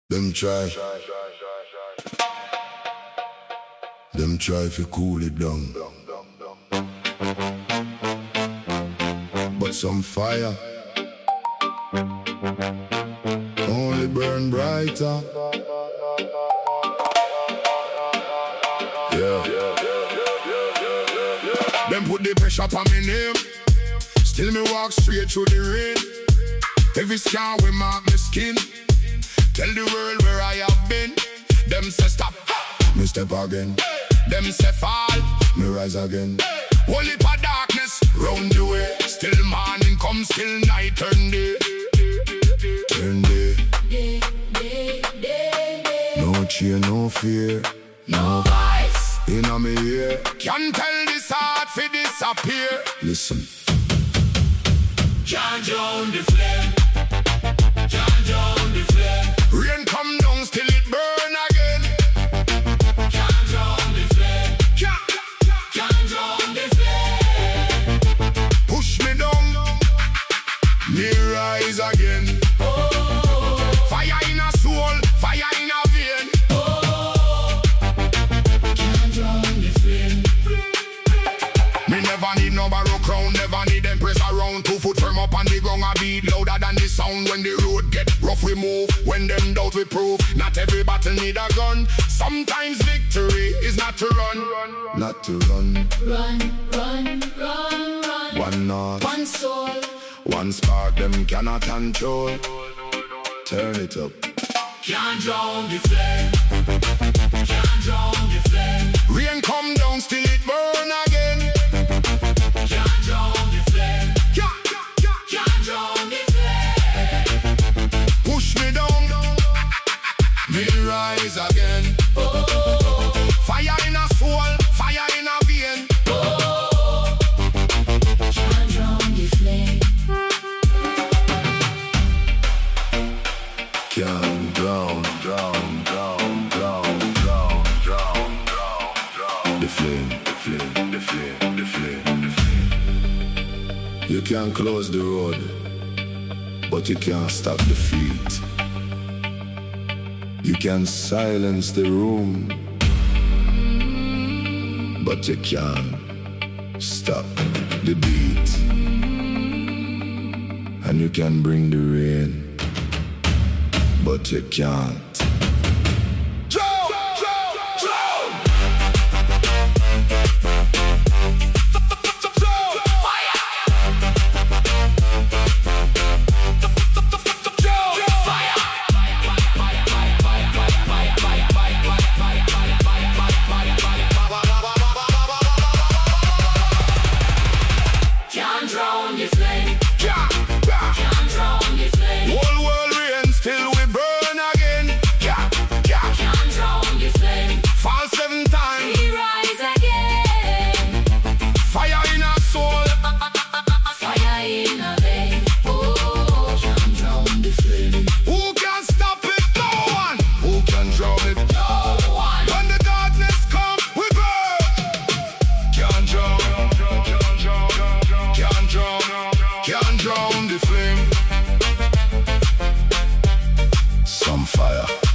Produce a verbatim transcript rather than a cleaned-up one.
Them try, them try to cool it down, but some fire only burn brighter. Yeah. Them put the pressure on me name, still me walk straight through the rain. Every scar will mark my skin. Tell the world where I have been. Them say stop, me step again. Them say fall, me rise again. Holy for darkness round the way. Still morning come, still night turn day. Turn day. Day, day, day, day. No cheer, no fear, no vice inna me ear. Can't tell this heart fi disappear. Listen. Can't drown the flame. Can't drown the flame. Rain come down, still it burn again. Can't drown the flame. Can't, Can't drown the flame. push me down, me rise again. Oh, Fire in a soul, fire in a vein. oh. Can't drown the flame. Me never need no barrow crown, never need them press around. Two foot firm up on the ground, a beat louder than the sound. When the road get rough we move, when them doubt we prove. Not every battle need a gun. Sometimes victory is not to run, not to run. Run, run, run, run. One north, One soul. one spark them cannot control. Turn it up. Can't drown the flame. Can't drown the flame. Rain come down, still it burn again. Can't drown the flame. Can't, can't, Can't drown the flame. push me down, me rise again. Oh, Fire in a soul, fire in a vein. oh. Can't drown the flame. Can't drown, drown, drown, drown, drown, drown, drown, drown. The flame, the flame, the flame, the flame, the flame. You can close the road, but you can't stop the feet. You can silence the room, but you can't stop the beat. And you can bring the rain, but you can't. Drown, drown, drown. Can't drown the flame. Yeah, yeah. Can't drown the flame. Whole world rain, still we burn again. Yeah, yeah. Can't drown the flame. Fall seven times. We rise again. Fire in our soul. Fire in a vein. Oh, can't drown the flame. Who can stop it? No one. Who can drown it? No one. When the darkness come, we burn. Can't drown, can't drown, can't drown, can't drown the flame. Some fire.